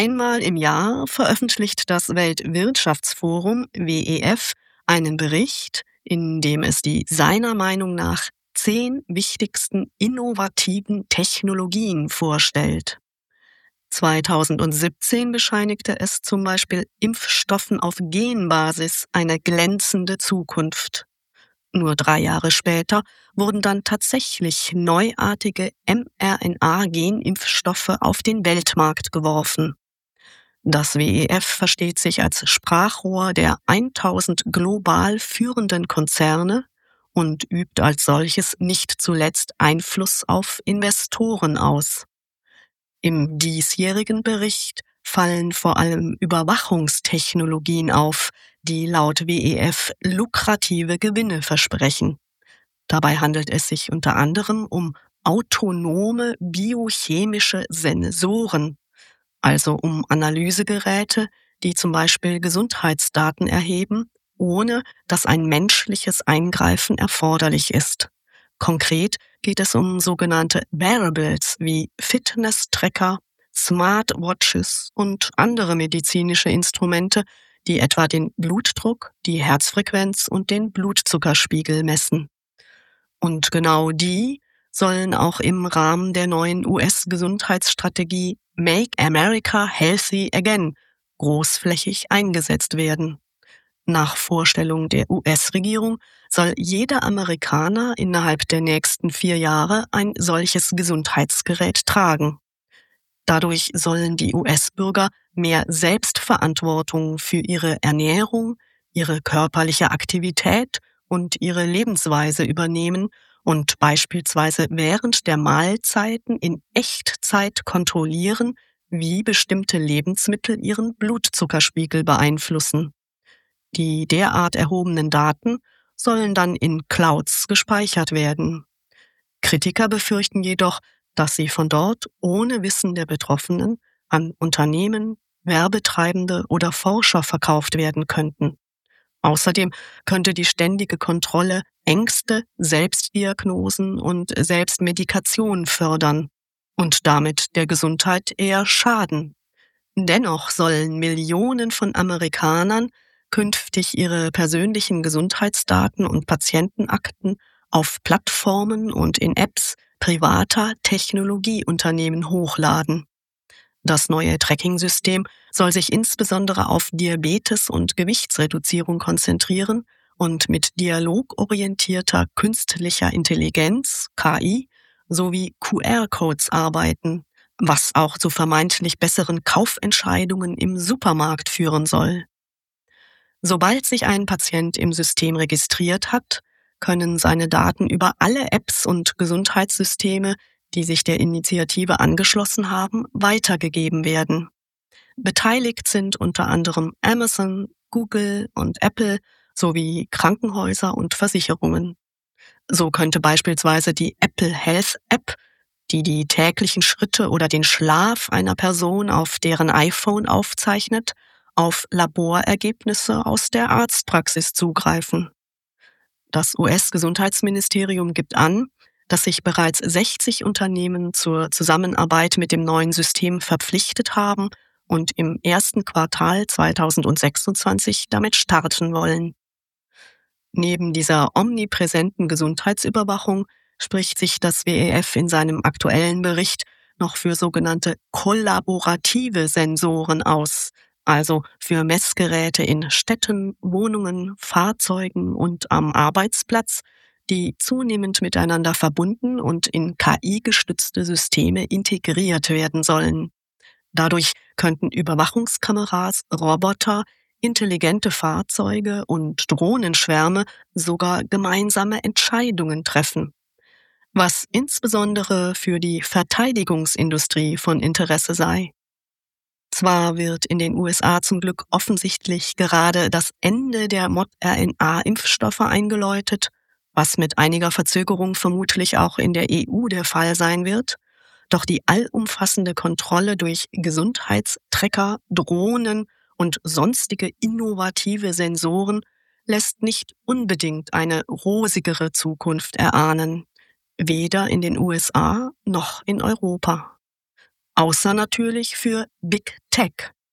Einmal im Jahr veröffentlicht das Weltwirtschaftsforum WEF einen Bericht, in dem es die seiner Meinung nach 10 wichtigsten innovativen Technologien vorstellt. 2017 bescheinigte es zum Beispiel Impfstoffen auf Genbasis eine glänzende Zukunft. Nur 3 Jahre später wurden dann tatsächlich neuartige mRNA-Genimpfstoffe auf den Weltmarkt geworfen. Das WEF versteht sich als Sprachrohr der 1000 global führenden Konzerne und übt als solches nicht zuletzt Einfluss auf Investoren aus. Im diesjährigen Bericht fallen vor allem Überwachungstechnologien auf, die laut WEF lukrative Gewinne versprechen. Dabei handelt es sich unter anderem um autonome biochemische Sensoren, also um Analysegeräte, die zum Beispiel Gesundheitsdaten erheben, ohne dass ein menschliches Eingreifen erforderlich ist. Konkret geht es um sogenannte Wearables wie Fitness-Tracker, Smartwatches und andere medizinische Instrumente, die etwa den Blutdruck, die Herzfrequenz und den Blutzuckerspiegel messen. Und genau die sollen auch im Rahmen der neuen US-Gesundheitsstrategie Make America Healthy Again großflächig eingesetzt werden. Nach Vorstellung der US-Regierung soll jeder Amerikaner innerhalb der nächsten 4 Jahre ein solches Gesundheitsgerät tragen. Dadurch sollen die US-Bürger mehr Selbstverantwortung für ihre Ernährung, ihre körperliche Aktivität und ihre Lebensweise übernehmen und beispielsweise während der Mahlzeiten in Echtzeit kontrollieren, wie bestimmte Lebensmittel ihren Blutzuckerspiegel beeinflussen. Die derart erhobenen Daten sollen dann in Clouds gespeichert werden. Kritiker befürchten jedoch, dass sie von dort ohne Wissen der Betroffenen an Unternehmen, Werbetreibende oder Forscher verkauft werden könnten. Außerdem könnte die ständige Kontrolle Ängste, Selbstdiagnosen und Selbstmedikation fördern und damit der Gesundheit eher schaden. Dennoch sollen Millionen von Amerikanern künftig ihre persönlichen Gesundheitsdaten und Patientenakten auf Plattformen und in Apps privater Technologieunternehmen hochladen. Das neue Tracking-System soll sich insbesondere auf Diabetes und Gewichtsreduzierung konzentrieren und mit dialogorientierter künstlicher Intelligenz, KI, sowie QR-Codes arbeiten, was auch zu vermeintlich besseren Kaufentscheidungen im Supermarkt führen soll. Sobald sich ein Patient im System registriert hat, können seine Daten über alle Apps und Gesundheitssysteme, die sich der Initiative angeschlossen haben, weitergegeben werden. Beteiligt sind unter anderem Amazon, Google und Apple sowie Krankenhäuser und Versicherungen. So könnte beispielsweise die Apple Health App, die die täglichen Schritte oder den Schlaf einer Person auf deren iPhone aufzeichnet, auf Laborergebnisse aus der Arztpraxis zugreifen. Das US-Gesundheitsministerium gibt an, dass sich bereits 60 Unternehmen zur Zusammenarbeit mit dem neuen System verpflichtet haben und im ersten Quartal 2026 damit starten wollen. Neben dieser omnipräsenten Gesundheitsüberwachung spricht sich das WEF in seinem aktuellen Bericht noch für sogenannte kollaborative Sensoren aus, also für Messgeräte in Städten, Wohnungen, Fahrzeugen und am Arbeitsplatz, die zunehmend miteinander verbunden und in KI-gestützte Systeme integriert werden sollen. Dadurch könnten Überwachungskameras, Roboter, intelligente Fahrzeuge und Drohnenschwärme sogar gemeinsame Entscheidungen treffen, was insbesondere für die Verteidigungsindustrie von Interesse sei. Zwar wird in den USA zum Glück offensichtlich gerade das Ende der mRNA-Impfstoffe eingeläutet, was mit einiger Verzögerung vermutlich auch in der EU der Fall sein wird, doch die allumfassende Kontrolle durch Gesundheitstracker, Drohnen und sonstige innovative Sensoren lässt nicht unbedingt eine rosigere Zukunft erahnen, weder in den USA noch in Europa. Außer natürlich für Big Tech.